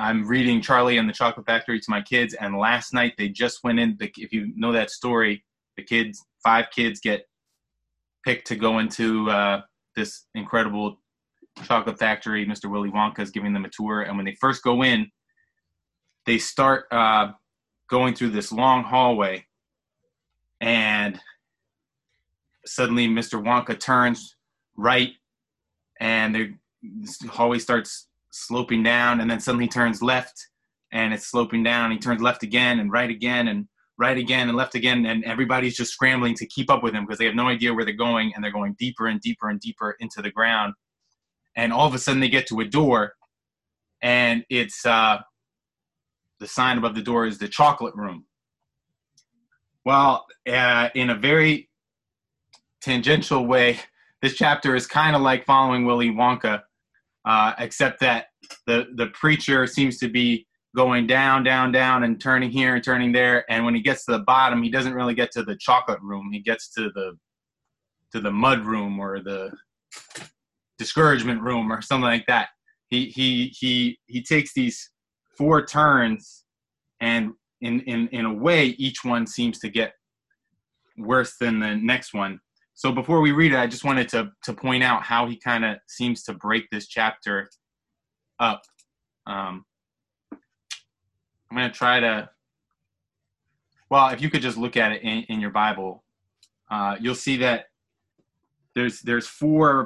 I'm reading Charlie and the Chocolate Factory to my kids, and last night they just went in. If you know that story, the 5 kids get picked to go into this incredible chocolate factory. Mr. Willy Wonka is giving them a tour, and when they first go in, they start going through this long hallway, and suddenly Mr. Wonka turns right, and the hallway starts sloping down, and then suddenly turns left, and it's sloping down. He turns left again, and right again, and right again, and left again, and everybody's just scrambling to keep up with him because they have no idea where they're going, and they're going deeper and deeper and deeper into the ground. And all of a sudden they get to a door, and it's the sign above the door is the chocolate room. Well, in a very tangential way, this chapter is kind of like following Willy Wonka, except that the preacher seems to be going down, down, down, and turning here and turning there. And when he gets to the bottom, he doesn't really get to the chocolate room. He gets to the mud room or the discouragement room or something like that. He takes these 4 turns, and in a way, each one seems to get worse than the next one. So before we read it, I just wanted to point out how he kind of seems to break this chapter up. I'm going to try to, well, if you could just look at it in your Bible, you'll see that there's 4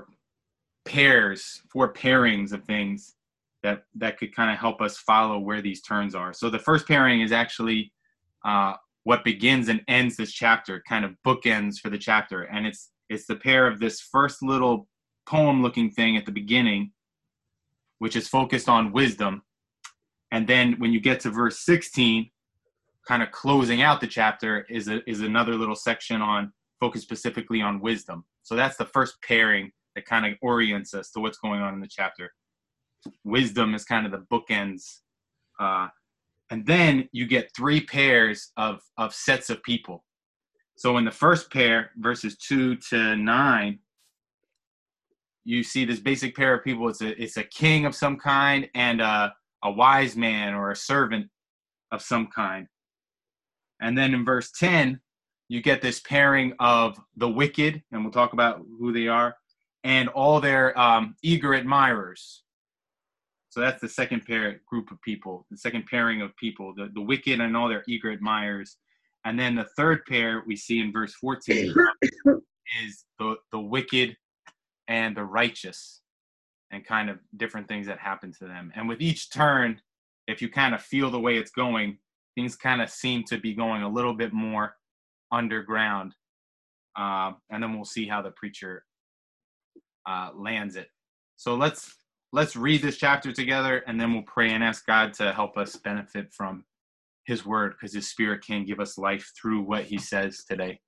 pairings of things that could kind of help us follow where these turns are. So the first pairing is actually what begins and ends this chapter, kind of bookends for the chapter. And it's the pair of this first little poem-looking thing at the beginning, which is focused on wisdom. And then when you get to verse 16, kind of closing out the chapter is another little section focused specifically on wisdom. So that's the first pairing that kind of orients us to what's going on in the chapter. Wisdom is kind of the bookends. And then you get 3 pairs of sets of people. So in the first pair, verses 2 to 9, you see this basic pair of people. It's a king of some kind and a wise man or a servant of some kind. And then in verse 10, you get this pairing of the wicked, and we'll talk about who they are, and all their eager admirers. So that's the second group of people, the second pairing of people, the wicked and all their eager admirers. And then the third pair we see in verse 14 is the wicked and the righteous, and kind of different things that happen to them. And with each turn, if you kind of feel the way it's going, things kind of seem to be going a little bit more underground. And then we'll see how the preacher lands it. So let's read this chapter together, and then we'll pray and ask God to help us benefit from his word, because his spirit can give us life through what he says today.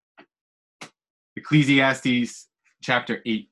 Ecclesiastes chapter 8.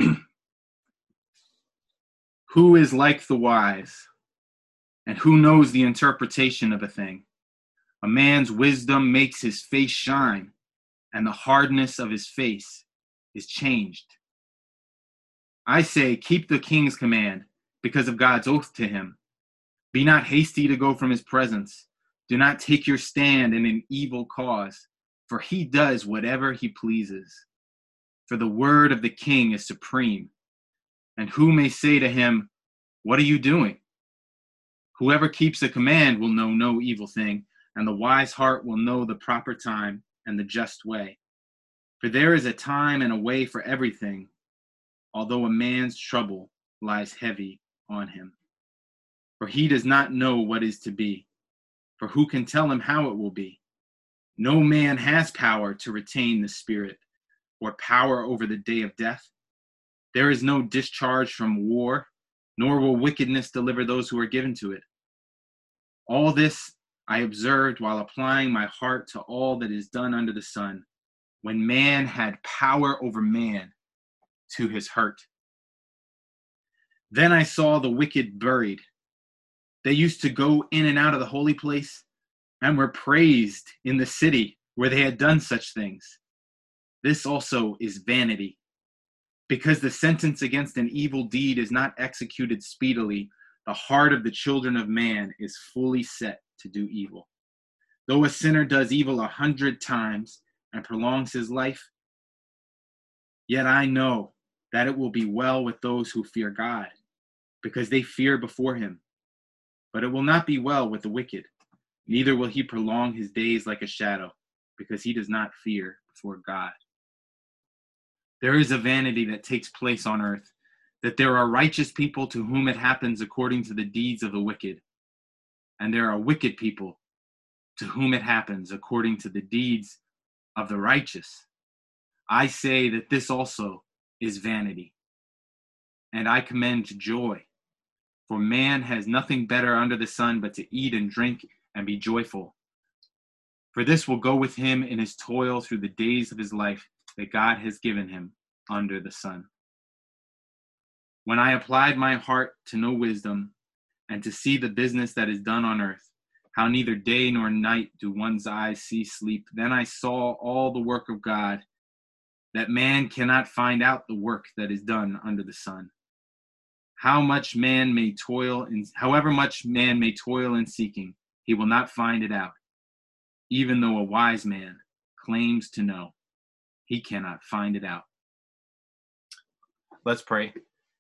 Who is like the wise, and who knows the interpretation of a thing? A man's wisdom makes his face shine, and the hardness of his face is changed. I say, keep the king's command because of God's oath to him. Be not hasty to go from his presence. Do not take your stand in an evil cause, for he does whatever he pleases. For the word of the king is supreme. And who may say to him, what are you doing? Whoever keeps a command will know no evil thing, and the wise heart will know the proper time and the just way. For there is a time and a way for everything, although a man's trouble lies heavy on him. For he does not know what is to be, for who can tell him how it will be? No man has power to retain the spirit, or power over the day of death. There is no discharge from war, nor will wickedness deliver those who are given to it. All this I observed while applying my heart to all that is done under the sun, when man had power over man to his hurt. Then I saw the wicked buried. They used to go in and out of the holy place and were praised in the city where they had done such things. This also is vanity, because the sentence against an evil deed is not executed speedily, The heart of the children of man is fully set to do evil. Though a sinner does evil 100 times and prolongs his life, yet I know that it will be well with those who fear God, because they fear before him. But it will not be well with the wicked, neither will he prolong his days like a shadow, because he does not fear before God. There is a vanity that takes place on earth, that there are righteous people to whom it happens according to the deeds of the wicked, and there are wicked people to whom it happens according to the deeds of the righteous. I say that this also is vanity, and I commend joy. For man has nothing better under the sun but to eat and drink and be joyful. For this will go with him in his toil through the days of his life that God has given him under the sun. When I applied my heart to know wisdom and to see the business that is done on earth, how neither day nor night do one's eyes see sleep, then I saw all the work of God, that man cannot find out the work that is done under the sun. However much man may toil in seeking, he will not find it out. Even though a wise man claims to know, he cannot find it out. Let's pray.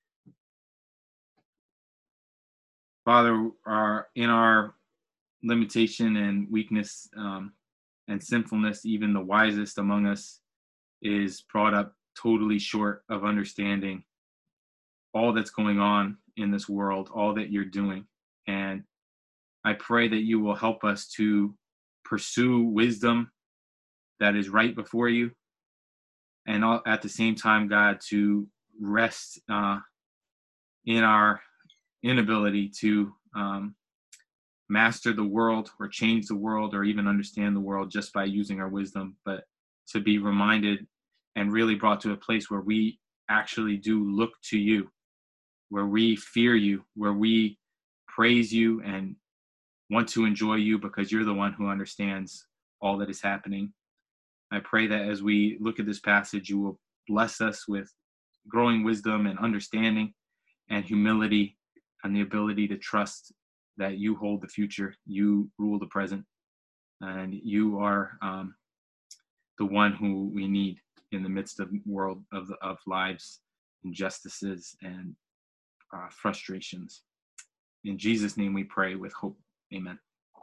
Father, in our limitation and weakness and sinfulness, even the wisest among us is brought up totally short of understanding all that's going on in this world, all that you're doing. And I pray that you will help us to pursue wisdom that is right before you, and at the same time, God, to rest in our inability to master the world or change the world or even understand the world just by using our wisdom, but to be reminded and really brought to a place where we actually do look to you, where we fear you, where we praise you and want to enjoy you because you're the one who understands all that is happening. I pray that as we look at this passage, you will bless us with growing wisdom and understanding and humility and the ability to trust that you hold the future, you rule the present, and you are the one who we need in the midst of world of lives, injustices, and frustrations. In Jesus' name we pray with hope. Amen.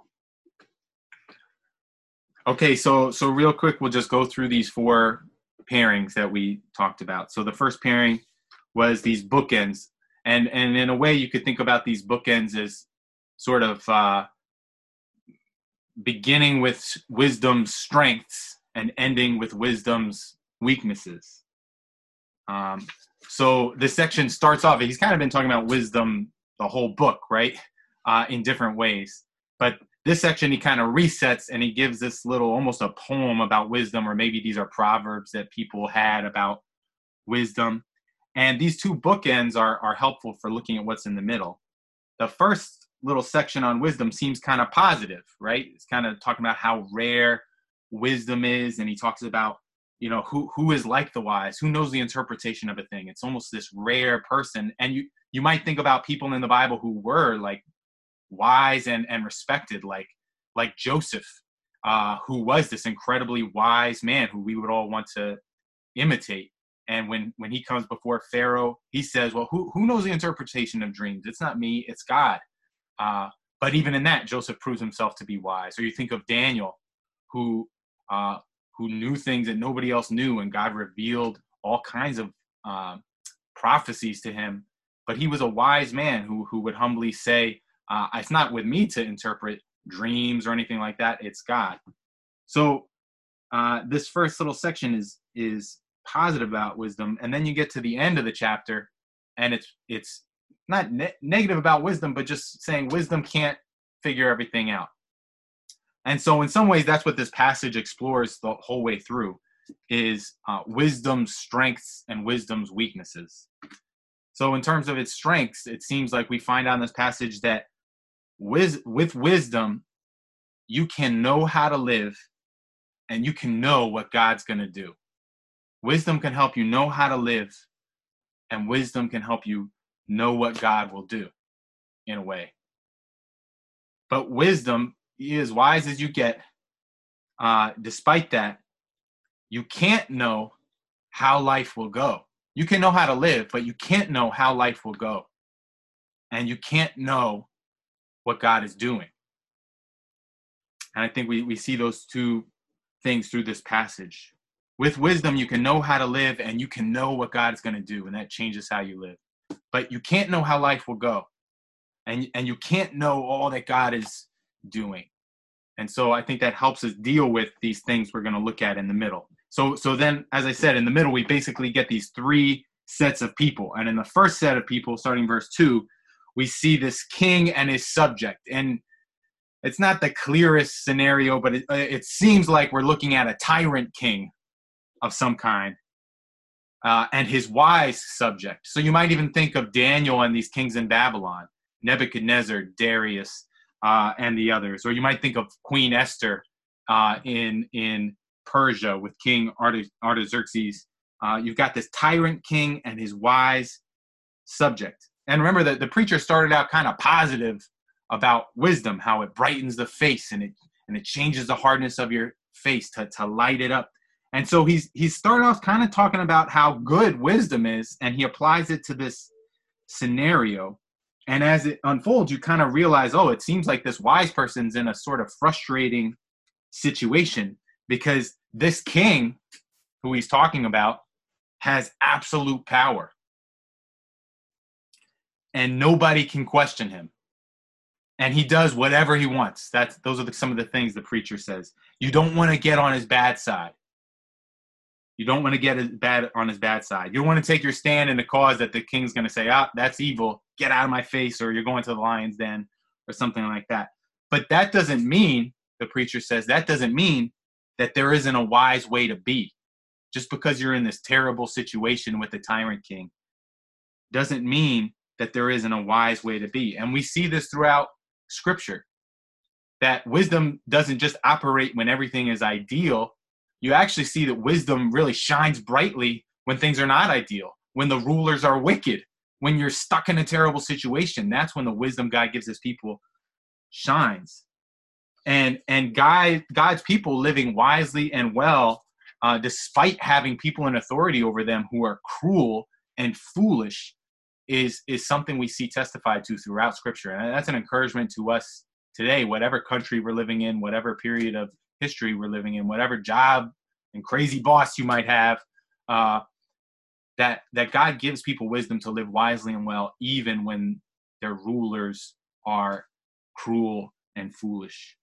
Okay, so real quick, we'll just go through these 4 pairings that we talked about. So the first pairing was these bookends. And in a way, you could think about these bookends as sort of beginning with wisdom's strengths and ending with wisdom's weaknesses. So this section starts off, he's kind of been talking about wisdom the whole book, right? In different ways. But this section, he kind of resets and he gives this little, almost a poem about wisdom, or maybe these are proverbs that people had about wisdom. And these 2 bookends are helpful for looking at what's in the middle. The first little section on wisdom seems kind of positive, right? It's kind of talking about how rare wisdom is. And he talks about, who is like the wise, who knows the interpretation of a thing. It's almost this rare person. And you might think about people in the Bible who were like wise and respected, like Joseph, who was this incredibly wise man who we would all want to imitate. And when he comes before Pharaoh, he says, well, who knows the interpretation of dreams? It's not me, it's God. But even in that, Joseph proves himself to be wise. Or you think of Daniel, who knew things that nobody else knew, and God revealed all kinds of prophecies to him. But he was a wise man who would humbly say, it's not with me to interpret dreams or anything like that. It's God. So this first little section is positive about wisdom, and then you get to the end of the chapter, and it's not negative about wisdom, but just saying wisdom can't figure everything out. And so in some ways, that's what this passage explores the whole way through, is wisdom's strengths and wisdom's weaknesses. So in terms of its strengths, it seems like we find out in this passage that with wisdom, you can know how to live and you can know what God's going to do. Wisdom can help you know how to live, and wisdom can help you know what God will do. in a way. But wisdom, as wise as you get, despite that, you can't know how life will go. You can know how to live, but you can't know how life will go. And you can't know what God is doing. And I think we see those two things through this passage. With wisdom, you can know how to live and you can know what God is going to do, and that changes how you live. But you can't know how life will go. And you can't know all that God is doing. And so I think that helps us deal with these things we're going to look at in the middle. So then, as I said, in the middle, we basically get these three sets of people. And in the first set of people, starting verse 2, we see this king and his subject. And it's not the clearest scenario, but it seems like we're looking at a tyrant king of some kind and his wise subject. So you might even think of Daniel and these kings in Babylon, Nebuchadnezzar, Darius, and the others. Or you might think of Queen Esther in Persia with King Artaxerxes. You've got this tyrant king and his wise subject. And remember that the preacher started out kind of positive about wisdom, how it brightens the face and it changes the hardness of your face to light it up. And so he's started off kind of talking about how good wisdom is, and he applies it to this scenario. And as it unfolds, you kind of realize, oh, it seems like this wise person's in a sort of frustrating situation because this king who he's talking about has absolute power. And nobody can question him. And he does whatever he wants. Those are some of the things the preacher says. You don't want to get on his bad side. You don't want to get on his bad side. You don't want to take your stand in the cause that the king's going to say, that's evil. Get out of my face, or you're going to the lion's den, or something like that. But that doesn't mean, the preacher says, that doesn't mean that there isn't a wise way to be. Just because you're in this terrible situation with the tyrant king doesn't mean that there isn't a wise way to be. And we see this throughout Scripture, that wisdom doesn't just operate when everything is ideal. You actually see that wisdom really shines brightly when things are not ideal, when the rulers are wicked, when you're stuck in a terrible situation. That's when the wisdom God gives his people shines. And God's people living wisely and well, despite having people in authority over them who are cruel and foolish, is something we see testified to throughout Scripture. And that's an encouragement to us today, whatever country we're living in, whatever period of history we're living in, whatever job and crazy boss you might have, that God gives people wisdom to live wisely and well, even when their rulers are cruel and foolish.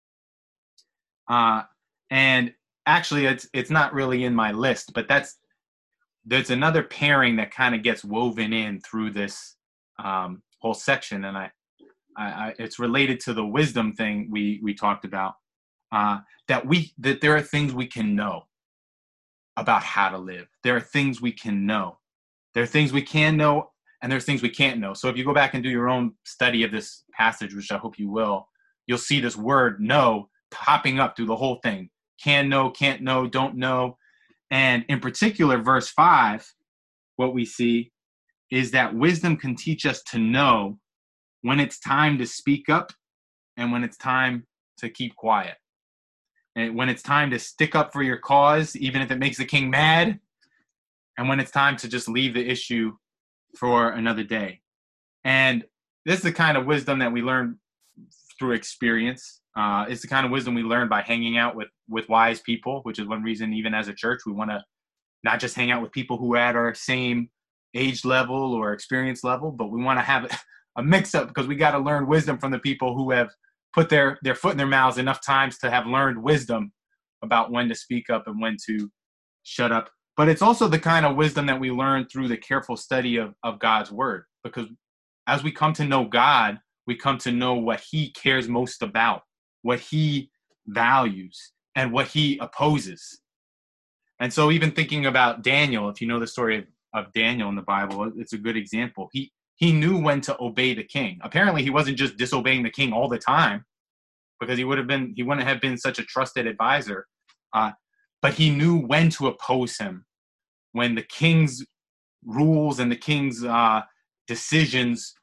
And actually, it's not really in my list, but there's another pairing that kind of gets woven in through this whole section, and I it's related to the wisdom thing we talked about. That there are things we can know about how to live. There are things we can know. There are things we can know, and there's things we can't know. So if you go back and do your own study of this passage, which I hope you will, you'll see this word "know" popping up through the whole thing. Can know, can't know, don't know. And in particular, verse 5, what we see is that wisdom can teach us to know when it's time to speak up and when it's time to keep quiet. And when it's time to stick up for your cause, even if it makes the king mad, and when it's time to just leave the issue for another day. And this is the kind of wisdom that we learn through experience. It's the kind of wisdom we learn by hanging out with wise people, which is one reason even as a church we want to not just hang out with people who are at our same age level or experience level, but we want to have a mix-up, because we got to learn wisdom from the people who have put their foot in their mouths enough times to have learned wisdom about when to speak up and when to shut up. But it's also the kind of wisdom that we learn through the careful study of God's word, because as we come to know God, we come to know what he cares most about, what he values, and what he opposes. And so even thinking about Daniel, if you know the story of Daniel in the Bible, it's a good example. He knew when to obey the king. Apparently, he wasn't just disobeying the king all the time, because he wouldn't have been such a trusted advisor. But he knew when to oppose him, when the king's rules and the king's decisions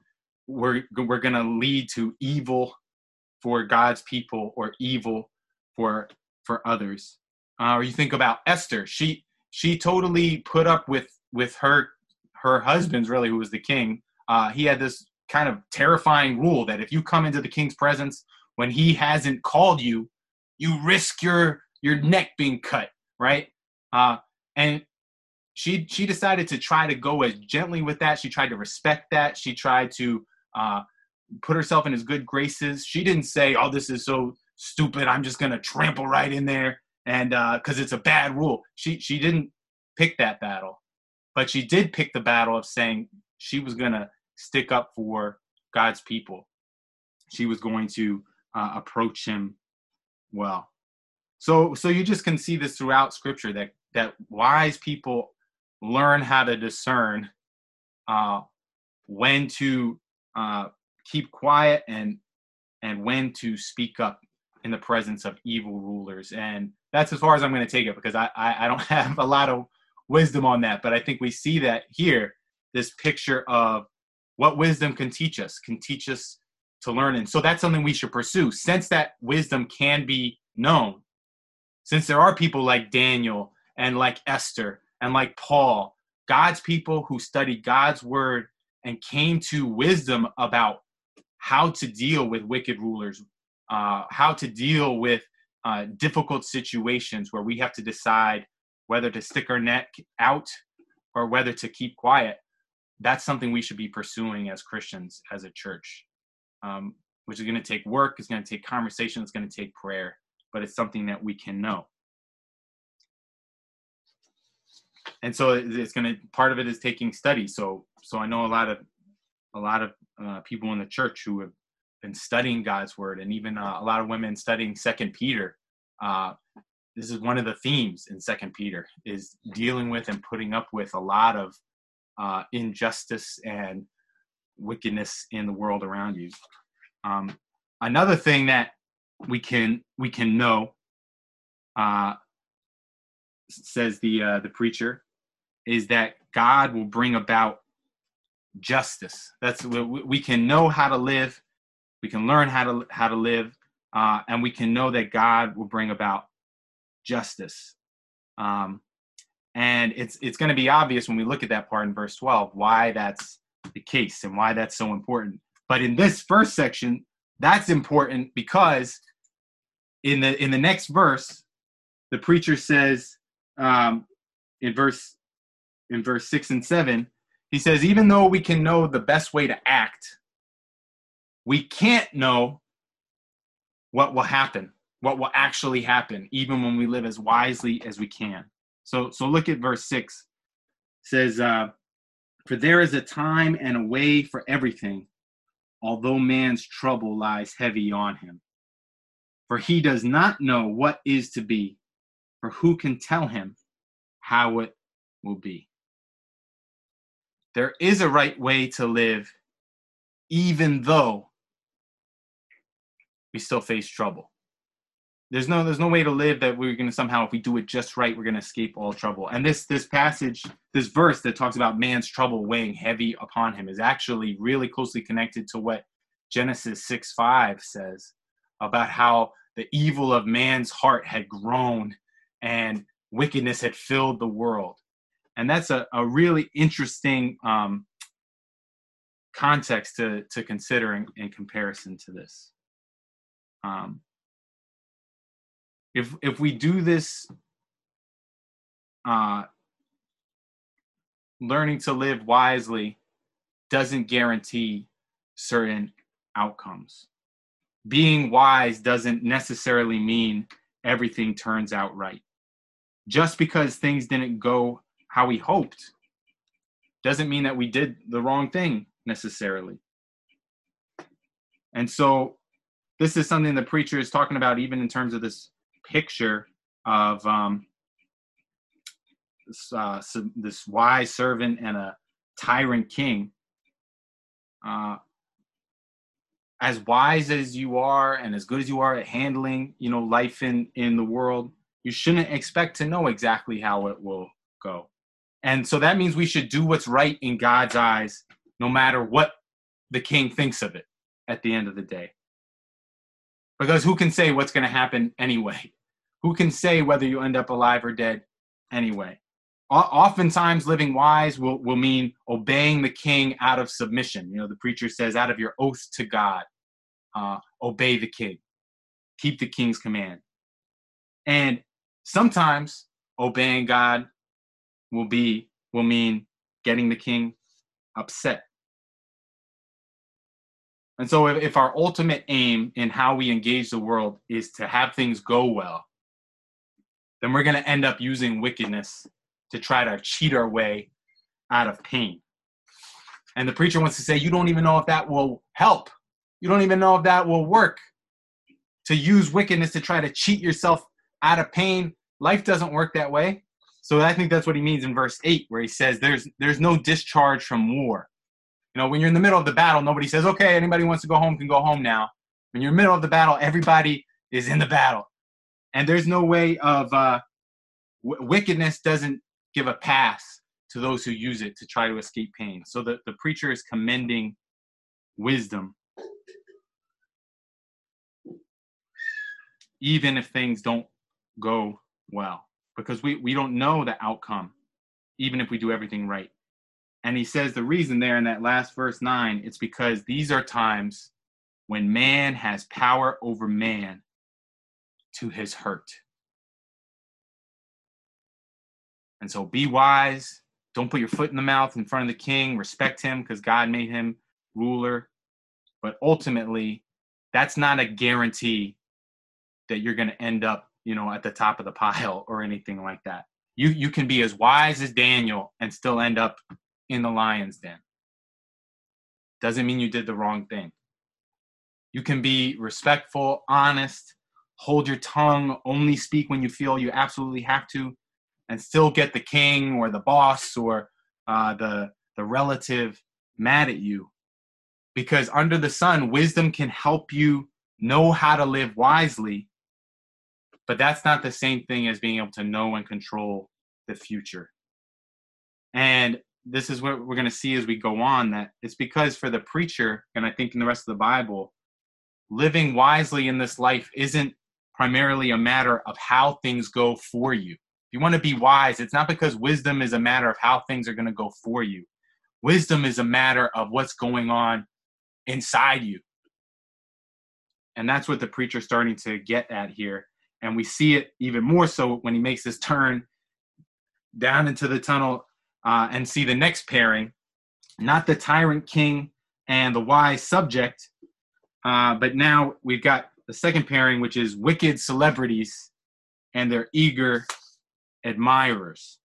we're going to lead to evil for God's people or evil for others. Or you think about Esther. She totally put up with her husband's, really, who was the king. He had this kind of terrifying rule that if you come into the king's presence when he hasn't called you, you risk your neck being cut, right? And she decided to try to go as gently with that. She tried to respect that. She tried to put herself in his good graces. She didn't say, "Oh, this is so stupid, I'm just going to trample right in there," and because it's a bad rule. She didn't pick that battle, but she did pick the battle of saying she was going to stick up for God's people. She was going to approach him well. So you just can see this throughout Scripture, that wise people learn how to discern when to keep quiet and when to speak up in the presence of evil rulers. And that's as far as I'm going to take it, because I don't have a lot of wisdom on that. But I think we see that here, this picture of what wisdom can teach us to learn. And so that's something we should pursue, since that wisdom can be known. Since there are people like Daniel and like Esther and like Paul, God's people who studied God's word and came to wisdom about how to deal with wicked rulers, how to deal with difficult situations where we have to decide whether to stick our neck out or whether to keep quiet. That's something we should be pursuing as Christians, as a church, which is going to take work, it's going to take conversation, it's going to take prayer, but it's something that we can know. And so it's going to, part of it is taking study. So I know a lot of people in the church who have been studying God's word, and even a lot of women studying 2 Peter. This is one of the themes in 2 Peter, is dealing with and putting up with a lot of injustice and wickedness in the world around you. Another thing that we can know, says the preacher, is that God will bring about justice. That's we can know how to live. We can learn how to live, and we can know that God will bring about justice. And it's going to be obvious when we look at that part in verse 12 why that's the case and why that's so important. But in this first section, that's important because in the next verse, the preacher says, in verse 6 and 7, he says, even though we can know the best way to act, we can't know what will happen, what will actually happen, even when we live as wisely as we can. So look at verse 6. It says, for there is a time and a way for everything, although man's trouble lies heavy on him. For he does not know what is to be, for who can tell him how it will be? There is a right way to live, even though we still face trouble. There's no way to live that we're going to somehow, if we do it just right, we're going to escape all trouble. And this passage, this verse that talks about man's trouble weighing heavy upon him, is actually really closely connected to what Genesis 6:5 says about how the evil of man's heart had grown and wickedness had filled the world. And that's a really interesting context to consider in comparison to this. If we do this, learning to live wisely doesn't guarantee certain outcomes. Being wise doesn't necessarily mean everything turns out right. Just because things didn't go how we hoped doesn't mean that we did the wrong thing necessarily. And so this is something the preacher is talking about, even in terms of this picture of this wise servant and a tyrant king. As wise as you are and as good as you are at handling, life in the world, you shouldn't expect to know exactly how it will go. And so that means we should do what's right in God's eyes, no matter what the king thinks of it at the end of the day. Because who can say what's going to happen anyway? Who can say whether you end up alive or dead anyway? Oftentimes, living wise will mean obeying the king out of submission. You know, the preacher says, out of your oath to God, obey the king. Keep the king's command. And sometimes obeying God will mean getting the king upset. And so if our ultimate aim in how we engage the world is to have things go well, then we're going to end up using wickedness to try to cheat our way out of pain. And the preacher wants to say, you don't even know if that will help. You don't even know if that will work. To use wickedness to try to cheat yourself out of pain, life doesn't work that way. So I think that's what he means in verse 8, where he says there's no discharge from war. You know, when you're in the middle of the battle, nobody says, okay, anybody who wants to go home can go home now. When you're in the middle of the battle, everybody is in the battle. And there's no way of, wickedness doesn't give a pass to those who use it to try to escape pain. So the preacher is commending wisdom, even if things don't go well, because we don't know the outcome, even if we do everything right. And he says the reason there in that last verse 9, it's because these are times when man has power over man to his hurt. And so be wise. Don't put your foot in the mouth in front of the king. Respect him because God made him ruler. But ultimately, that's not a guarantee that you're going to end up, you know, at the top of the pile or anything like that. You can be as wise as Daniel and still end up in the lion's den. Doesn't mean you did the wrong thing. You can be respectful, honest, hold your tongue, only speak when you feel you absolutely have to, and still get the king or the boss or the relative mad at you. Because under the sun, wisdom can help you know how to live wisely, but that's not the same thing as being able to know and control the future. And this is what we're going to see as we go on, that it's because for the preacher, and I think in the rest of the Bible, living wisely in this life isn't primarily a matter of how things go for you. If you want to be wise, it's not because wisdom is a matter of how things are going to go for you. Wisdom is a matter of what's going on inside you. And that's what the preacher's starting to get at here. And we see it even more so when he makes this turn down into the tunnel and see the next pairing, not the tyrant king and the wise subject, but now we've got the second pairing, which is wicked celebrities and their eager admirers.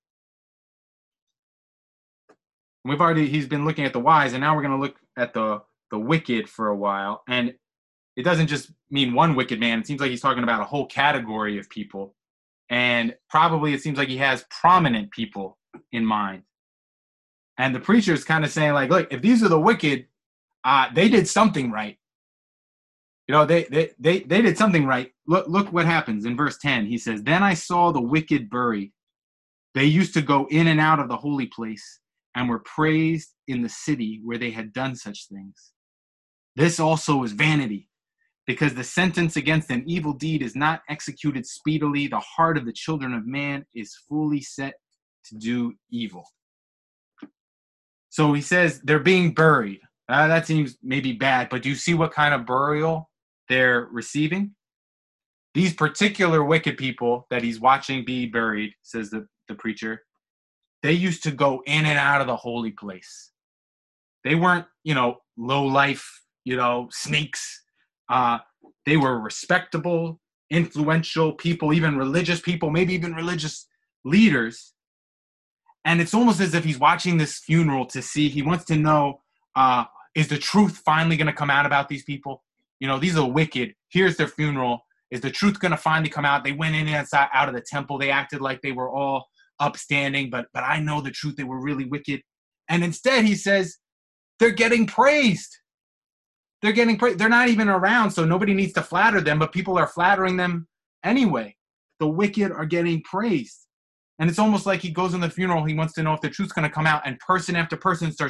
He's been looking at the wise, and now we're going to look at the wicked for a while. And it doesn't just mean one wicked man. It seems like he's talking about a whole category of people. And probably it seems like he has prominent people in mind. And the preacher is kind of saying, like, look, if these are the wicked, they did something right. You know, they did something right. Look what happens in verse 10. He says, then I saw the wicked buried. They used to go in and out of the holy place and were praised in the city where they had done such things. This also is vanity, because the sentence against an evil deed is not executed speedily. The heart of the children of man is fully set to do evil. So he says they're being buried. That seems maybe bad, but do you see what kind of burial they're receiving? These particular wicked people that he's watching be buried, says the preacher, they used to go in and out of the holy place. They weren't, low life, sneaks. They were respectable, influential people, even religious people, maybe even religious leaders. And it's almost as if he's watching this funeral to see, he wants to know, is the truth finally going to come out about these people? These are wicked. Here's their funeral. Is the truth going to finally come out? They went in and out of the temple. They acted like they were all upstanding, but I know the truth. They were really wicked. And instead he says, they're getting praised. They're getting praised. They're not even around, so nobody needs to flatter them, but people are flattering them anyway. The wicked are getting praised. And it's almost like he goes in the funeral, he wants to know if the truth's going to come out, and person after person starts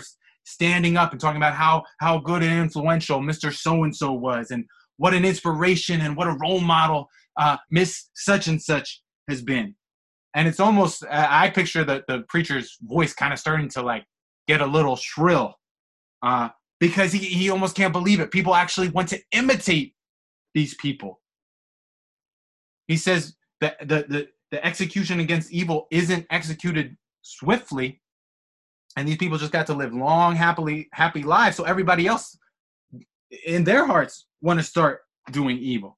standing up and talking about how good and influential Mr. So-and-so was, and what an inspiration and what a role model Miss such and such has been. And it's almost, I picture the preacher's voice kind of starting to like get a little shrill because he almost can't believe it. People actually want to imitate these people. He says that the execution against evil isn't executed swiftly, and these people just got to live long, happy lives. So everybody else in their hearts want to start doing evil.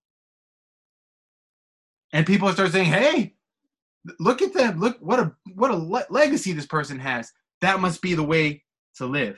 And people start saying, hey, look at them. Look what a legacy this person has. That must be the way to live.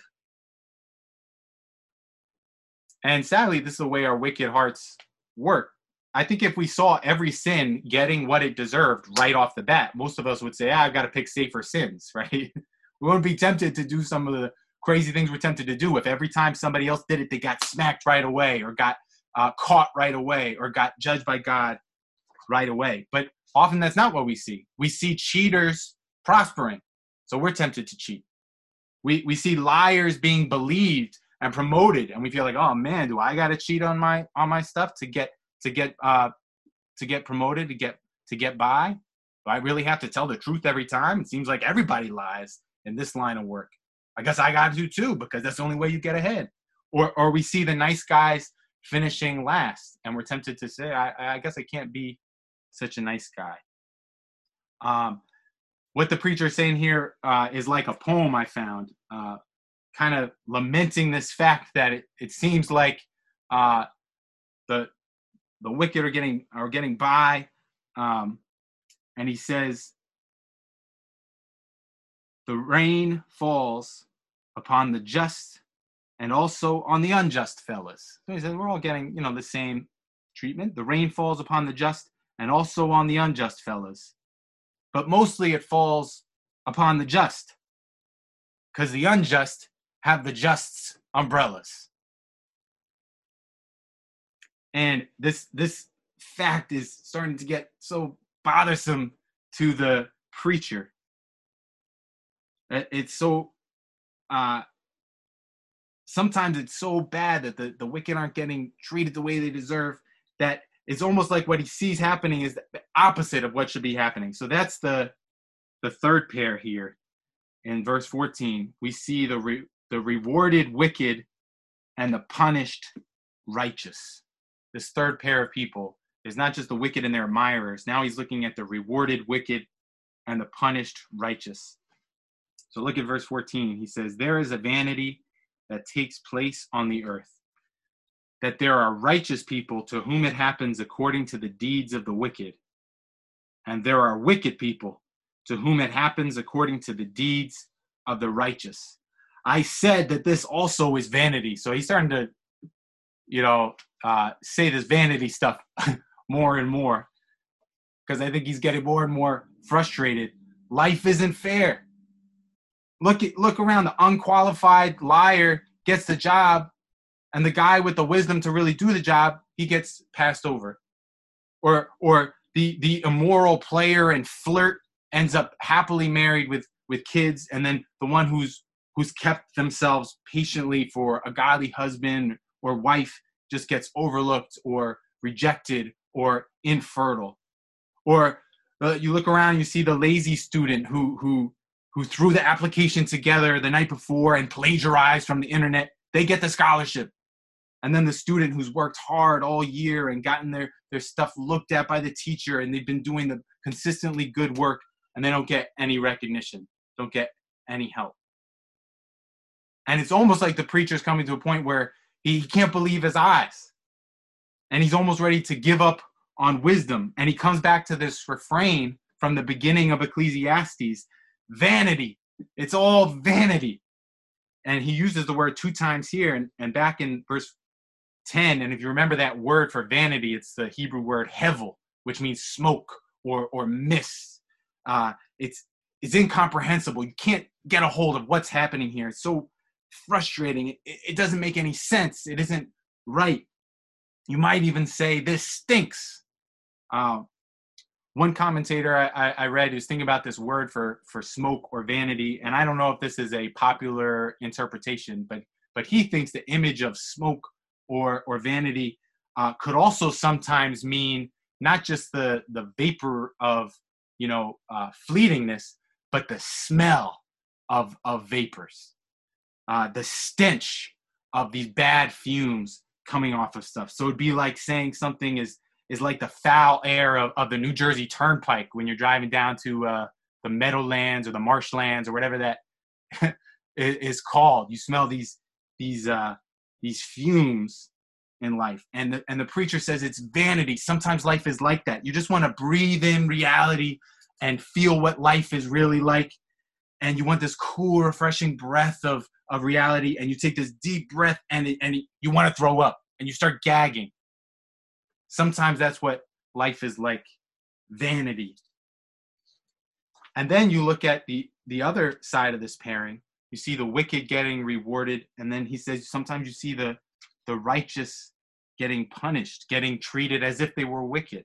And sadly, this is the way our wicked hearts work. I think if we saw every sin getting what it deserved right off the bat, most of us would say, I've got to pick safer sins, right? We wouldn't be tempted to do some of the crazy things we're tempted to do if every time somebody else did it, they got smacked right away, or got caught right away, or got judged by God right away. But often that's not what we see. We see cheaters prospering, so we're tempted to cheat. We see liars being believed and promoted, and we feel like, oh man, do I got to cheat on my stuff to get promoted, to get by? Do I really have to tell the truth every time? It seems like everybody lies in this line of work. I guess I got to too, because that's the only way you get ahead. Or we see the nice guys finishing last, and we're tempted to say, I guess I can't be such a nice guy. What the preacher is saying here is like a poem I found, kind of lamenting this fact that it seems like the wicked are getting by, and he says, the rain falls upon the just and also on the unjust fellas. So he says we're all getting the same treatment. The rain falls upon the just and also on the unjust fellas, but mostly it falls upon the just, because the unjust have the just's umbrellas. And this fact is starting to get so bothersome to the preacher. It's so, sometimes it's so bad that the wicked aren't getting treated the way they deserve, that it's almost like what he sees happening is the opposite of what should be happening. So that's the third pair here. In verse 14, we see the rewarded wicked and the punished righteous. This third pair of people is not just the wicked and their admirers. Now he's looking at the rewarded wicked and the punished righteous. So look at verse 14. He says, there is a vanity that takes place on the earth, that there are righteous people to whom it happens according to the deeds of the wicked, and there are wicked people to whom it happens according to the deeds of the righteous. I said that this also is vanity. So he's starting to, say this vanity stuff more and more, because I think he's getting more and more frustrated. Life isn't fair. Look around. The unqualified liar gets the job, and the guy with the wisdom to really do the job, he gets passed over. Or the immoral player and flirt ends up happily married with kids, and then the one who's kept themselves patiently for a godly husband or wife just gets overlooked or rejected or infertile. Or you look around, you see the lazy student who threw the application together the night before and plagiarized from the internet. They get the scholarship. And then the student who's worked hard all year and gotten their stuff looked at by the teacher, and they've been doing the consistently good work, and they don't get any recognition, don't get any help. And it's almost like the preacher's coming to a point where he can't believe his eyes. And he's almost ready to give up on wisdom. And he comes back to this refrain from the beginning of Ecclesiastes: vanity. It's all vanity. And he uses the word 2 times here, and back in verse 10. And if you remember that word for vanity, it's the Hebrew word hevel, which means smoke or mist. It's incomprehensible. You can't get a hold of what's happening here. It's so frustrating. It doesn't make any sense. It isn't right. You might even say this stinks. One commentator I read was thinking about this word for smoke or vanity, and I don't know if this is a popular interpretation, but he thinks the image of smoke or vanity could also sometimes mean not just the vapor of fleetingness, but the smell of vapors, the stench of these bad fumes coming off of stuff. So it'd be like saying something is like the foul air of the New Jersey Turnpike when you're driving down to the Meadowlands or the Marshlands or whatever that is called. You smell these fumes in life, and the preacher says it's vanity. Sometimes life is like that. You just want to breathe in reality and feel what life is really like, and you want this cool, refreshing breath of reality, and you take this deep breath, and you want to throw up, and you start gagging. Sometimes that's what life is like, vanity. And then you look at the other side of this pairing. You see the wicked getting rewarded, and then he says sometimes you see the righteous getting punished, getting treated as if they were wicked.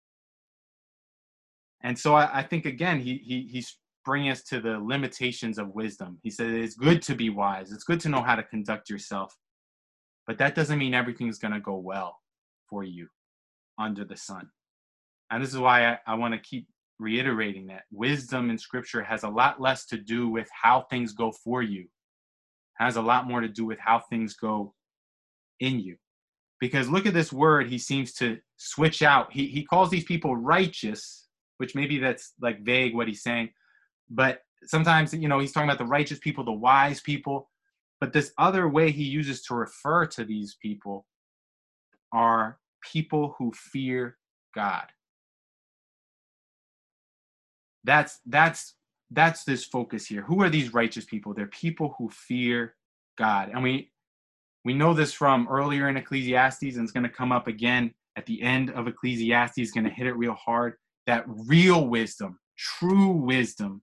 And so I think, again, he's bringing us to the limitations of wisdom. He said it's good to be wise. It's good to know how to conduct yourself. But that doesn't mean everything's going to go well for you under the sun. And this is why I want to keep reiterating that wisdom in Scripture has a lot less to do with how things go for you. It has a lot more to do with how things go in you. Because look at this word he seems to switch out. He calls these people righteous, which maybe that's like vague what he's saying. But sometimes, he's talking about the righteous people, the wise people. But this other way he uses to refer to these people are people who fear God. That's this focus here. Who are these righteous people? They're people who fear God. And we know this from earlier in Ecclesiastes, and it's going to come up again at the end of Ecclesiastes. It's going to hit it real hard. That real wisdom, true wisdom,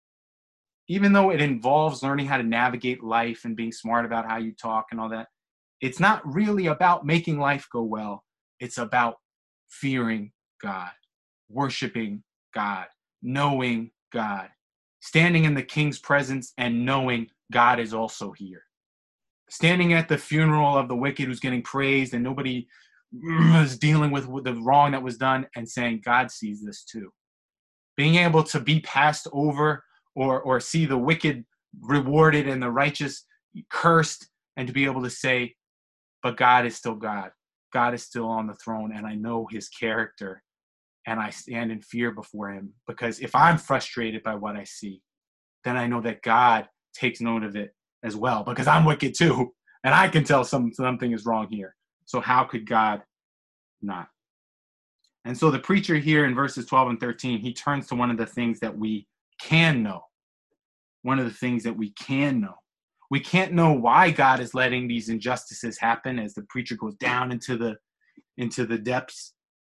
even though it involves learning how to navigate life and being smart about how you talk and all that, it's not really about making life go well. It's about fearing God, worshiping God, knowing God, standing in the King's presence and knowing God is also here. Standing at the funeral of the wicked who's getting praised and nobody is dealing with the wrong that was done, and saying, God sees this too. Being able to be passed over or see the wicked rewarded and the righteous cursed, and to be able to say, but God is still God. God is still on the throne, and I know his character, and I stand in fear before him, because if I'm frustrated by what I see, then I know that God takes note of it as well, because I'm wicked too, and I can tell something is wrong here. So how could God not? And so the preacher here in verses 12 and 13, he turns to one of the things that we can know. One of the things that we can know. We can't know why God is letting these injustices happen as the preacher goes down into the depths.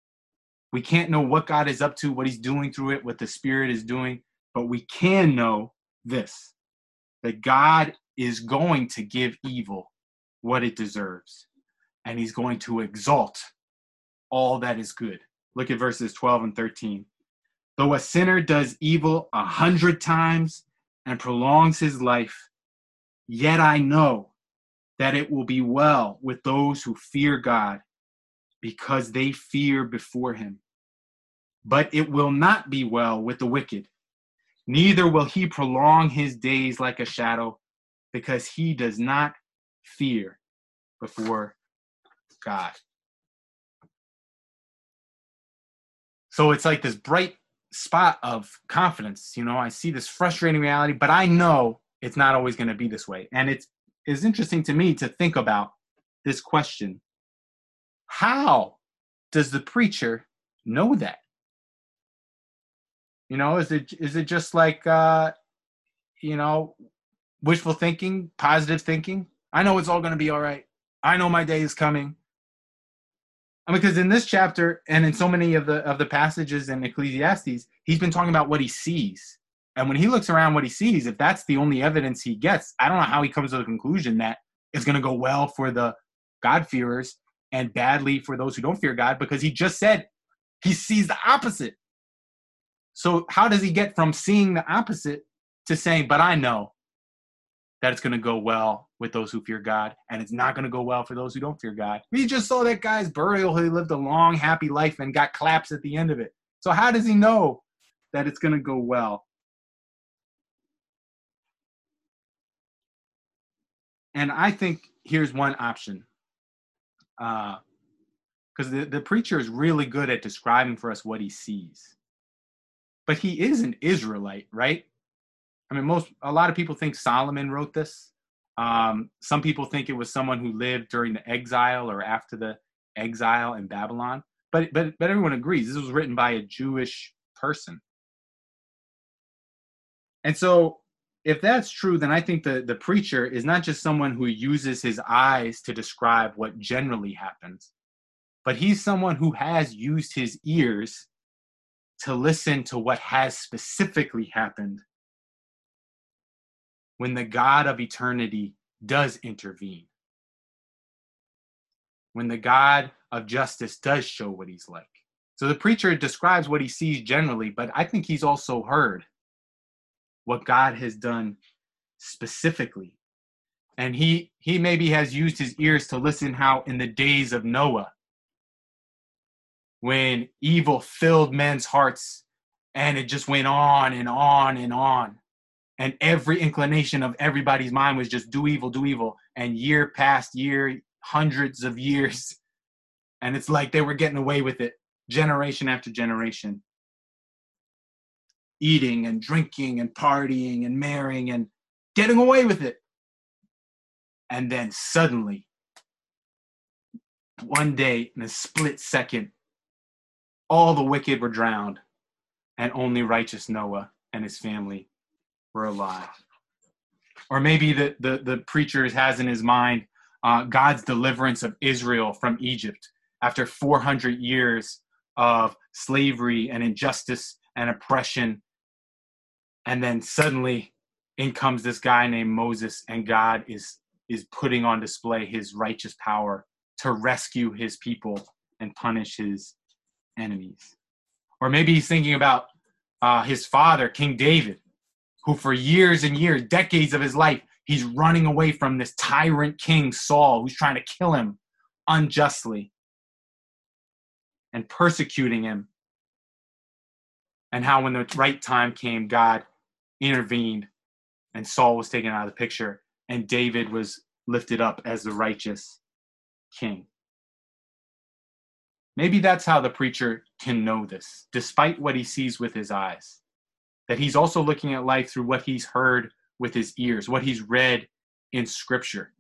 We can't know what God is up to, what he's doing through it, what the Spirit is doing, but we can know this, that God is going to give evil what it deserves, and he's going to exalt all that is good. Look at verses 12 and 13. Though a sinner does evil 100 times and prolongs his life, yet I know that it will be well with those who fear God, because they fear before him. But it will not be well with the wicked, neither will he prolong his days like a shadow, because he does not fear before God. So it's like this bright spot of confidence. I see this frustrating reality, but I know it's not always going to be this way. And it's interesting to me to think about this question. How does the preacher know that? Is it just like, wishful thinking, positive thinking? I know it's all going to be all right. I know my day is coming. Because in this chapter and in so many of the passages in Ecclesiastes, he's been talking about what he sees. And when he looks around what he sees, if that's the only evidence he gets, I don't know how he comes to the conclusion that it's going to go well for the God-fearers and badly for those who don't fear God, because he just said he sees the opposite. So how does he get from seeing the opposite to saying, but I know that it's going to go well with those who fear God, and it's not going to go well for those who don't fear God? We just saw that guy's burial. He lived a long, happy life and got claps at the end of it. So how does he know that it's going to go well? And I think here's one option. Because the preacher is really good at describing for us what he sees. But he is an Israelite, right? I mean, a lot of people think Solomon wrote this. Some people think it was someone who lived during the exile or after the exile in Babylon. But everyone agrees this was written by a Jewish person. And so if that's true, then I think the preacher is not just someone who uses his eyes to describe what generally happens, but he's someone who has used his ears to listen to what has specifically happened when the God of eternity does intervene, when the God of justice does show what he's like. So the preacher describes what he sees generally, but I think he's also heard what God has done specifically. And he maybe has used his ears to listen how in the days of Noah, when evil filled men's hearts and it just went on and on and on, and every inclination of everybody's mind was just do evil, and year past year, hundreds of years, and it's like they were getting away with it generation after generation, eating and drinking and partying and marrying and getting away with it. And then suddenly, one day, in a split second, all the wicked were drowned, and only righteous Noah and his family were alive. Or maybe the preacher has in his mind God's deliverance of Israel from Egypt after 400 years of slavery and injustice and oppression. And then suddenly in comes this guy named Moses, and God is putting on display his righteous power to rescue his people and punish his enemies. Or maybe he's thinking about his father, King David, who for years and years, decades of his life, he's running away from this tyrant king, Saul, who's trying to kill him unjustly and persecuting him. And how when the right time came, God intervened and Saul was taken out of the picture and David was lifted up as the righteous king. Maybe that's how the preacher can know this, despite what he sees with his eyes, that he's also looking at life through what he's heard with his ears, what he's read in Scripture.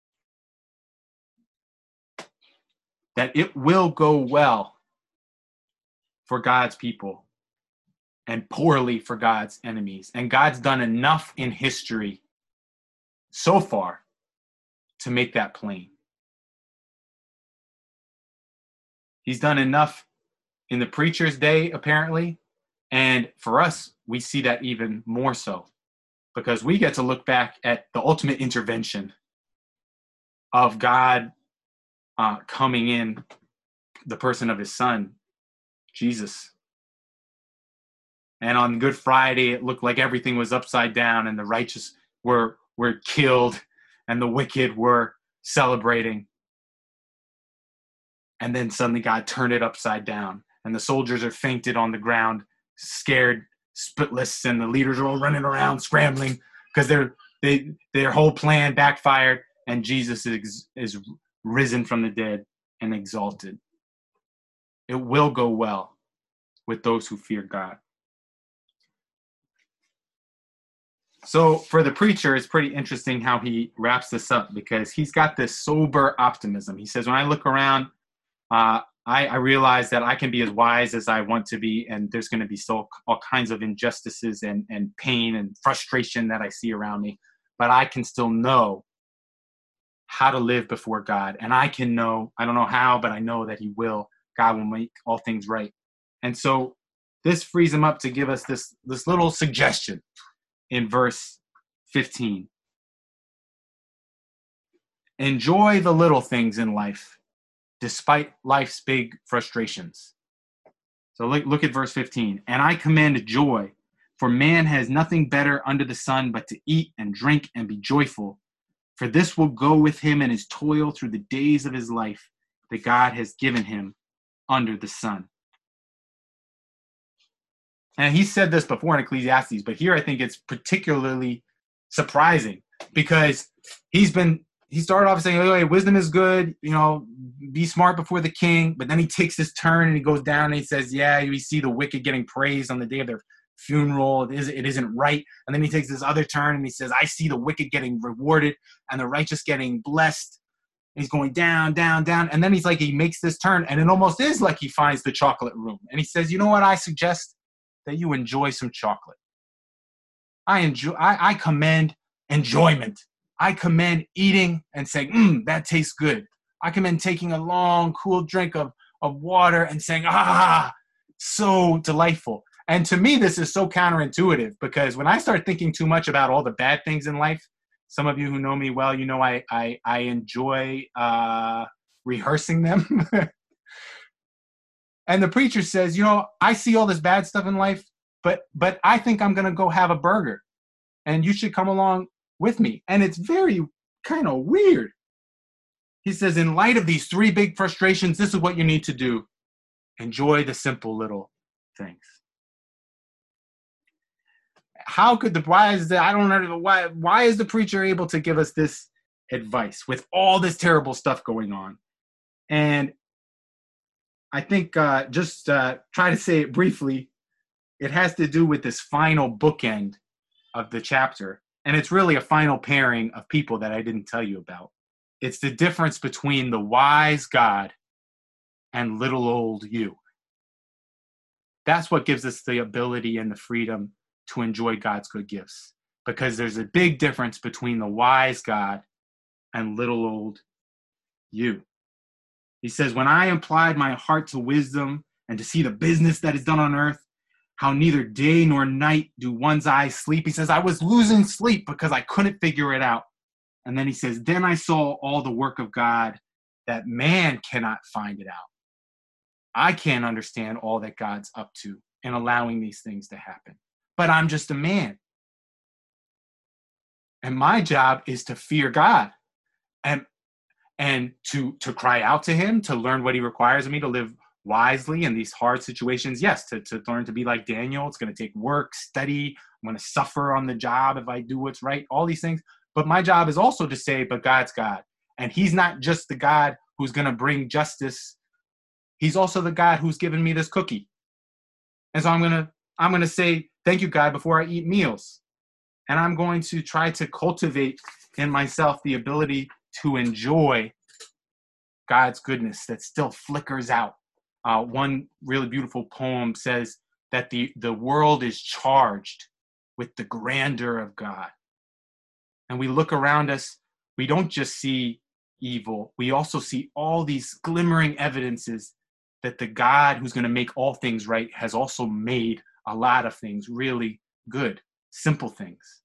That it will go well for God's people and poorly for God's enemies. And God's done enough in history so far to make that plain. He's done enough in the preacher's day, apparently. And for us, we see that even more so, because we get to look back at the ultimate intervention of God coming in the person of his son, Jesus. And on Good Friday, it looked like everything was upside down and the righteous were killed and the wicked were celebrating. And then suddenly God turned it upside down and the soldiers are fainted on the ground, scared spitless, and the leaders are all running around scrambling because their whole plan backfired, and Jesus is risen from the dead and exalted. It will go well with those who fear God. So for the preacher, it's pretty interesting how he wraps this up, because he's got this sober optimism. He says, when I look around, I realize that I can be as wise as I want to be, and there's going to be still all kinds of injustices and pain and frustration that I see around me, but I can still know how to live before God. And I can know, I don't know how, but I know that God will make all things right. And so this frees him up to give us this little suggestion in verse 15. Enjoy the little things in life, despite life's big frustrations. So look at verse 15. And I command joy, for man has nothing better under the sun but to eat and drink and be joyful. For this will go with him in his toil through the days of his life that God has given him under the sun. And he said this before in Ecclesiastes, but here I think it's particularly surprising because he started off saying, oh, hey, wisdom is good, be smart before the king. But then he takes this turn and he goes down and he says, yeah, we see the wicked getting praised on the day of their funeral. It isn't right. And then he takes this other turn and he says, I see the wicked getting rewarded and the righteous getting blessed. And he's going down, down, down. And then he makes this turn and it almost is like he finds the chocolate room. And he says, you know what? I suggest that you enjoy some chocolate. I commend enjoyment. I commend eating and saying, that tastes good. I commend taking a long, cool drink of water and saying, so delightful. And to me, this is so counterintuitive because when I start thinking too much about all the bad things in life, some of you who know me well, I enjoy rehearsing them. And the preacher says, I see all this bad stuff in life, but I think I'm going to go have a burger and you should come along with me. And it's very kind of weird. He says, in light of these three big frustrations, this is what you need to do. Enjoy the simple little things. Why is the preacher able to give us this advice with all this terrible stuff going on? And I think try to say it briefly. It has to do with this final bookend of the chapter. And it's really a final pairing of people that I didn't tell you about. It's the difference between the wise God and little old you. That's what gives us the ability and the freedom to enjoy God's good gifts. Because there's a big difference between the wise God and little old you. He says, when I applied my heart to wisdom and to see the business that is done on earth, how neither day nor night do one's eyes sleep. He says, I was losing sleep because I couldn't figure it out. And then he says, then I saw all the work of God that man cannot find it out. I can't understand all that God's up to in allowing these things to happen. But I'm just a man. And my job is to fear God and to cry out to him, to learn what he requires of me, to live wisely in these hard situations. Yes, to learn to be like Daniel. It's going to take work, study. I'm going to suffer on the job if I do what's right, all these things. But my job is also to say, but God's God. And he's not just the God who's going to bring justice. He's also the God who's given me this cookie. And so I'm going to say, thank you, God, before I eat meals. And I'm going to try to cultivate in myself the ability to enjoy God's goodness that still flickers out. One really beautiful poem says that the world is charged with the grandeur of God. And we look around us, we don't just see evil, we also see all these glimmering evidences that the God who's going to make all things right has also made a lot of things really good, simple things.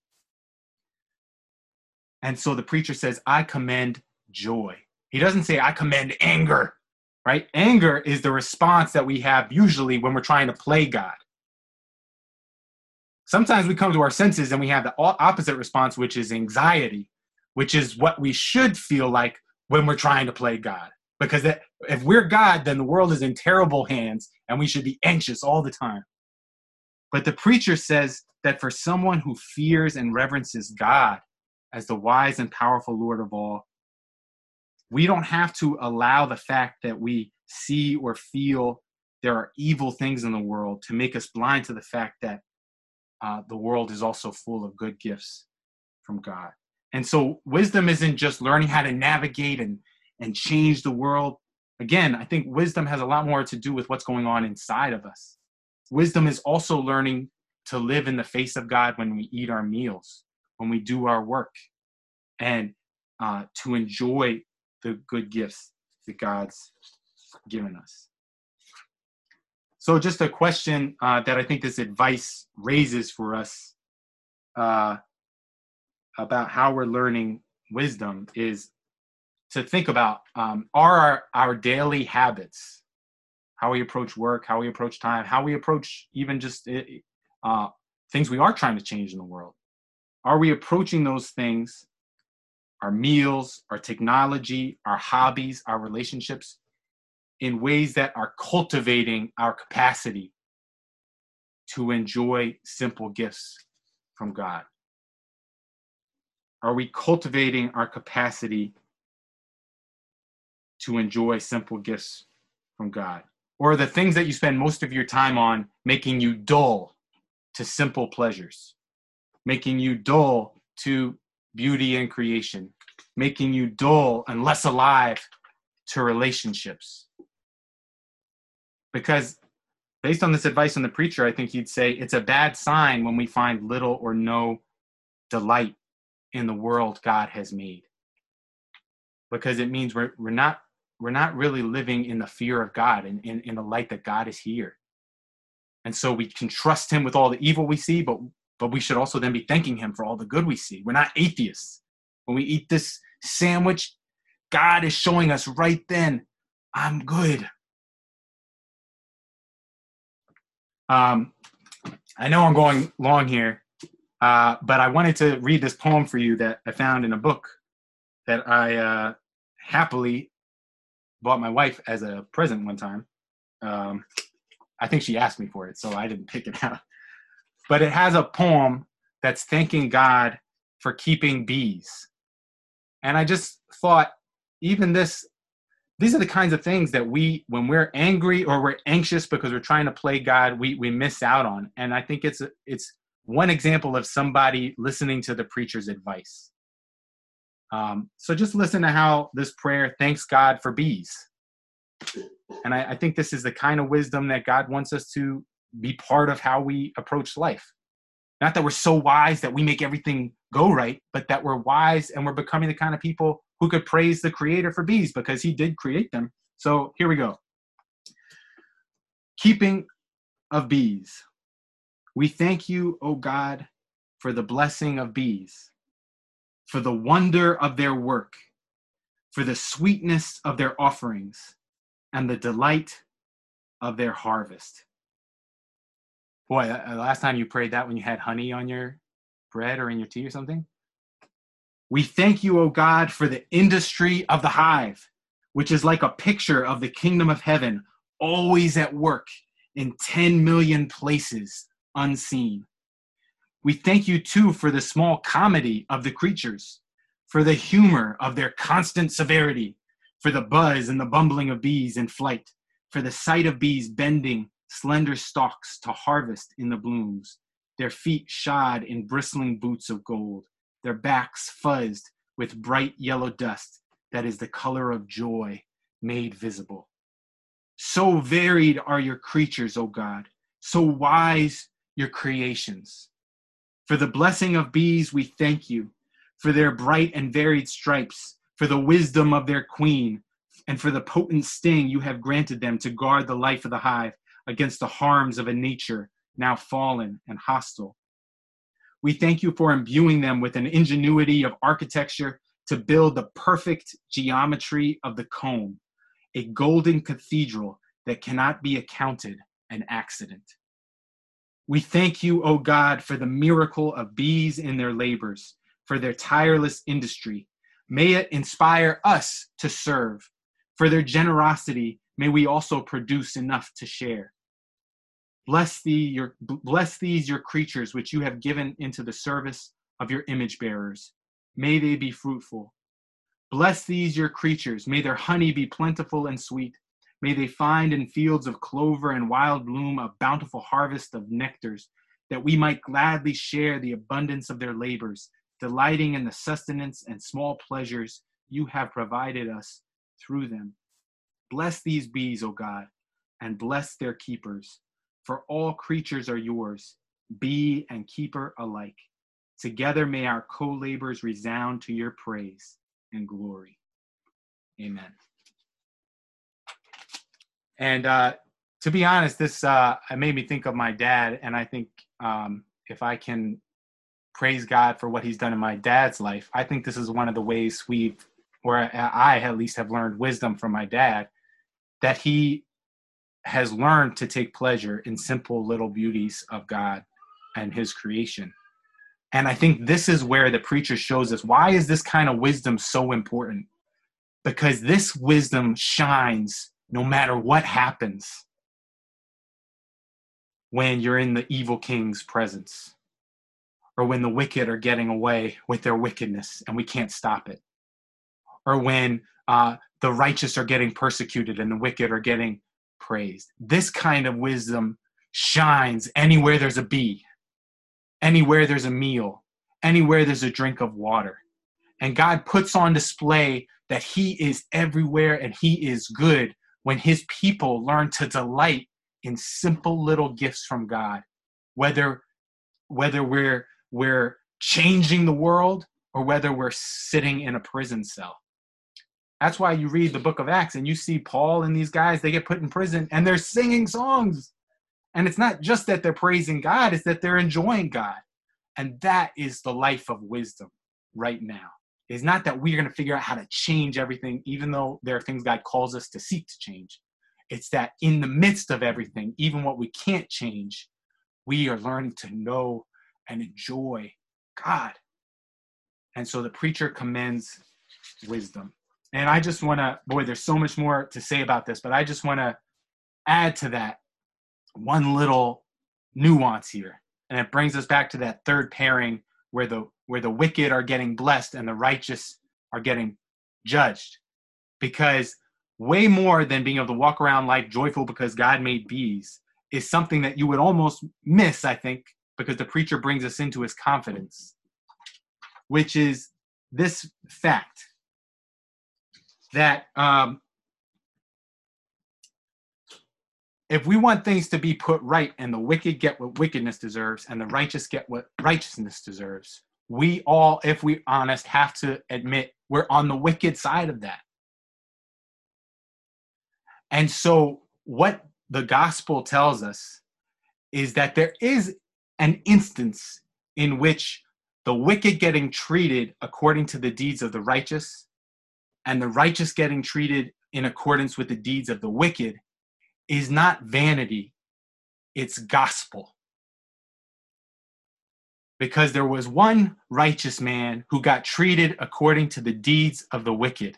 And so the preacher says, I commend joy. He doesn't say, I commend anger, right? Anger is the response that we have usually when we're trying to play God. Sometimes we come to our senses and we have the opposite response, which is anxiety, which is what we should feel like when we're trying to play God. Because if we're God, then the world is in terrible hands and we should be anxious all the time. But the preacher says that for someone who fears and reverences God as the wise and powerful Lord of all, we don't have to allow the fact that we see or feel there are evil things in the world to make us blind to the fact that the world is also full of good gifts from God. And so wisdom isn't just learning how to navigate and change the world. Again, I think wisdom has a lot more to do with what's going on inside of us. Wisdom is also learning to live in the face of God when we eat our meals, when we do our work, and to enjoy the good gifts that God's given us. So just a question that I think this advice raises for us about how we're learning wisdom is to think about, are our daily habits, how we approach work, how we approach time, how we approach even just things we are trying to change in the world. Are we approaching those things, our meals, our technology, our hobbies, our relationships, in ways that are cultivating our capacity to enjoy simple gifts from God? Are we cultivating our capacity to enjoy simple gifts from God? Or are the things that you spend most of your time on making you dull to simple pleasures, making you dull to beauty and creation, making you dull and less alive to relationships? Because based on this advice from the preacher, I think he'd say it's a bad sign when we find little or no delight in the world God has made, because it means we're not really living in the fear of God and in the light that God is here. And so we can trust him with all the evil we see, but we should also then be thanking him for all the good we see. We're not atheists. When we eat this sandwich, God is showing us right then, I'm good. I know I'm going long here, but I wanted to read this poem for you that I found in a book that I happily bought my wife as a present one time. I think she asked me for it, so I didn't pick it out. But it has a poem that's thanking God for keeping bees. And I just thought, even these are the kinds of things that when we're angry or we're anxious because we're trying to play God, we miss out on. And I think it's one example of somebody listening to the preacher's advice. So just listen to how this prayer thanks God for bees. And I think this is the kind of wisdom that God wants us to be part of how we approach life. Not that we're so wise that we make everything go right, but that we're wise and we're becoming the kind of people who could praise the Creator for bees because he did create them. So here we go. Keeping of bees. We thank you, O God, for the blessing of bees, for the wonder of their work, for the sweetness of their offerings, and the delight of their harvest. Boy, last time you prayed that when you had honey on your bread or in your tea or something? We thank you, O God, for the industry of the hive, which is like a picture of the kingdom of heaven, always at work in 10 million places unseen. We thank you, too, for the small comedy of the creatures, for the humor of their constant severity, for the buzz and the bumbling of bees in flight, for the sight of bees bending slender stalks to harvest in the blooms, their feet shod in bristling boots of gold, their backs fuzzed with bright yellow dust that is the color of joy made visible. So varied are your creatures, O God, so wise your creations. For the blessing of bees, we thank you, for their bright and varied stripes, for the wisdom of their queen, and for the potent sting you have granted them to guard the life of the hive against the harms of a nature now fallen and hostile. We thank you for imbuing them with an ingenuity of architecture to build the perfect geometry of the comb, a golden cathedral that cannot be accounted an accident. We thank you, O God, for the miracle of bees in their labors, for their tireless industry. May it inspire us to serve. For their generosity, may we also produce enough to share. Bless these your creatures which you have given into the service of your image bearers. May they be fruitful. Bless these your creatures. May their honey be plentiful and sweet. May they find in fields of clover and wild bloom a bountiful harvest of nectars, that we might gladly share the abundance of their labors, delighting in the sustenance and small pleasures you have provided us through them. Bless these bees, O God, and bless their keepers, for all creatures are yours, bee and keeper alike. Together may our co-labors resound to your praise and glory. Amen. And to be honest, this it made me think of my dad, and I think if I can praise God for what he's done in my dad's life, I think this is one of the ways I at least have learned wisdom from my dad, that he has learned to take pleasure in simple little beauties of God and his creation. And I think this is where the preacher shows us, why is this kind of wisdom so important? Because this wisdom shines no matter what happens when you're in the evil king's presence, or when the wicked are getting away with their wickedness and we can't stop it, or when the righteous are getting persecuted and the wicked are getting praised. This kind of wisdom shines anywhere there's a bee, anywhere there's a meal, anywhere there's a drink of water. And God puts on display that he is everywhere and he is good when his people learn to delight in simple little gifts from God, whether we're changing the world or whether we're sitting in a prison cell. That's why you read the book of Acts and you see Paul and these guys, they get put in prison and they're singing songs. And it's not just that they're praising God, it's that they're enjoying God. And that is the life of wisdom right now. It's not that we're going to figure out how to change everything, even though there are things God calls us to seek to change. It's that in the midst of everything, even what we can't change, we are learning to know and enjoy God. And so the preacher commends wisdom. And I just want to, boy, there's so much more to say about this, but I just want to add to that one little nuance here. And it brings us back to that third pairing where the wicked are getting blessed and the righteous are getting judged. Because way more than being able to walk around life joyful because God made bees is something that you would almost miss, I think, because the preacher brings us into his confidence, which is this fact that if we want things to be put right and the wicked get what wickedness deserves and the righteous get what righteousness deserves, we all, if we're honest, have to admit we're on the wicked side of that. And so what the gospel tells us is that there is an instance in which the wicked getting treated according to the deeds of the righteous and the righteous getting treated in accordance with the deeds of the wicked is not vanity, it's gospel. Because there was one righteous man who got treated according to the deeds of the wicked.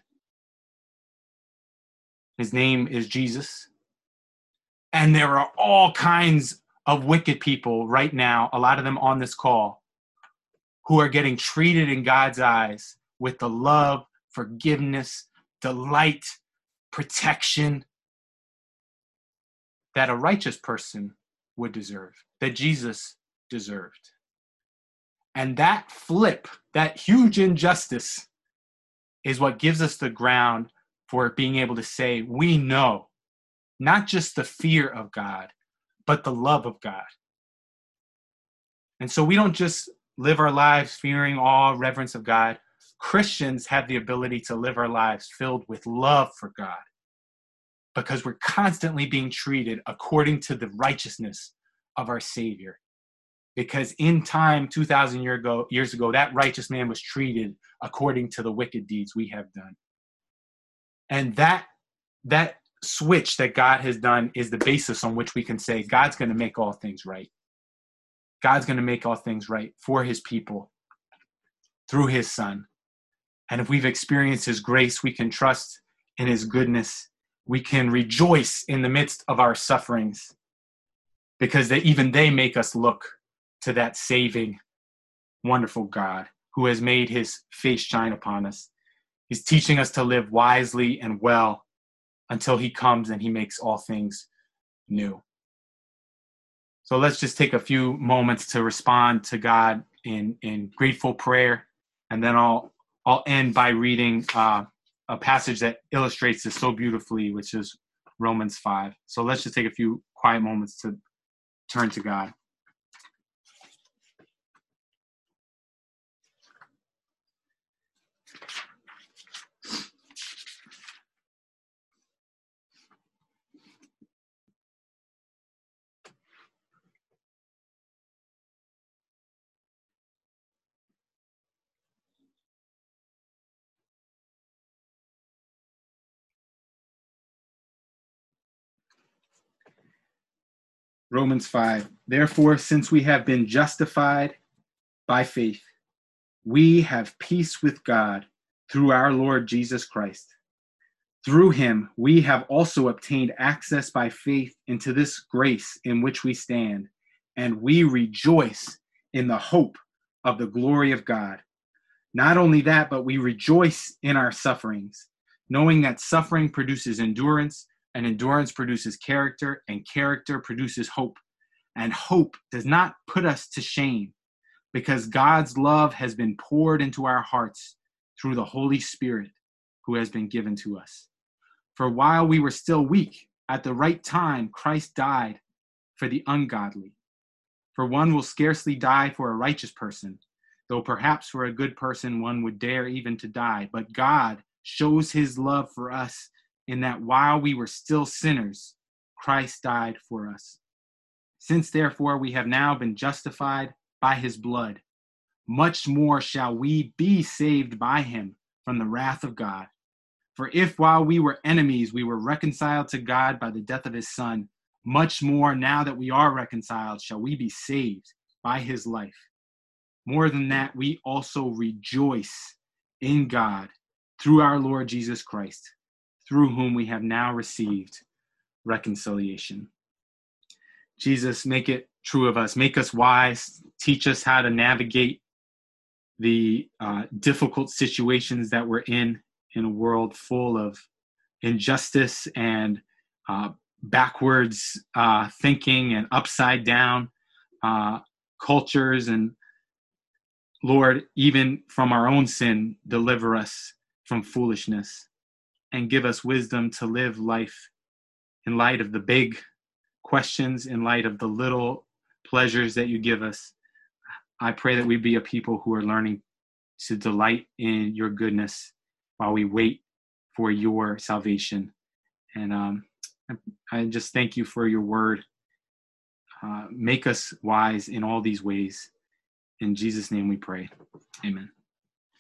His name is Jesus. And there are all kinds of wicked people right now, a lot of them on this call, who are getting treated in God's eyes with the love, forgiveness, delight, protection that a righteous person would deserve, that Jesus deserved. And that flip, that huge injustice, is what gives us the ground for being able to say, we know not just the fear of God, but the love of God. And so we don't just live our lives fearing awe, reverence of God. Christians have the ability to live our lives filled with love for God because we're constantly being treated according to the righteousness of our Savior. Because in time, 2,000 years ago, that righteous man was treated according to the wicked deeds we have done. And that switch that God has done is the basis on which we can say God's going to make all things right. God's going to make all things right for his people through his Son. And if we've experienced his grace, we can trust in his goodness. We can rejoice in the midst of our sufferings because even they make us look to that saving, wonderful God who has made his face shine upon us. He's teaching us to live wisely and well until he comes and he makes all things new. So let's just take a few moments to respond to God in grateful prayer. And then I'll end by reading a passage that illustrates this so beautifully, which is Romans 5. So let's just take a few quiet moments to turn to God. Romans 5. Therefore, since we have been justified by faith, we have peace with God through our Lord Jesus Christ. Through him, we have also obtained access by faith into this grace in which we stand, and we rejoice in the hope of the glory of God. Not only that, but we rejoice in our sufferings, knowing that suffering produces endurance, and endurance produces character, and character produces hope. And hope does not put us to shame, because God's love has been poured into our hearts through the Holy Spirit who has been given to us. For while we were still weak, at the right time, Christ died for the ungodly. For one will scarcely die for a righteous person, though perhaps for a good person one would dare even to die. But God shows his love for us in that while we were still sinners, Christ died for us. Since therefore we have now been justified by his blood, much more shall we be saved by him from the wrath of God. For if while we were enemies, we were reconciled to God by the death of his Son, much more now that we are reconciled, shall we be saved by his life. More than that, we also rejoice in God through our Lord Jesus Christ, through whom we have now received reconciliation. Jesus, make it true of us. Make us wise. Teach us how to navigate the difficult situations that we're in a world full of injustice and backwards thinking and upside down cultures. And Lord, even from our own sin, deliver us from foolishness and give us wisdom to live life in light of the big questions, in light of the little pleasures that you give us. I pray that we be a people who are learning to delight in your goodness while we wait for your salvation. And I just thank you for your word. Make us wise in all these ways. In Jesus' name we pray. Amen.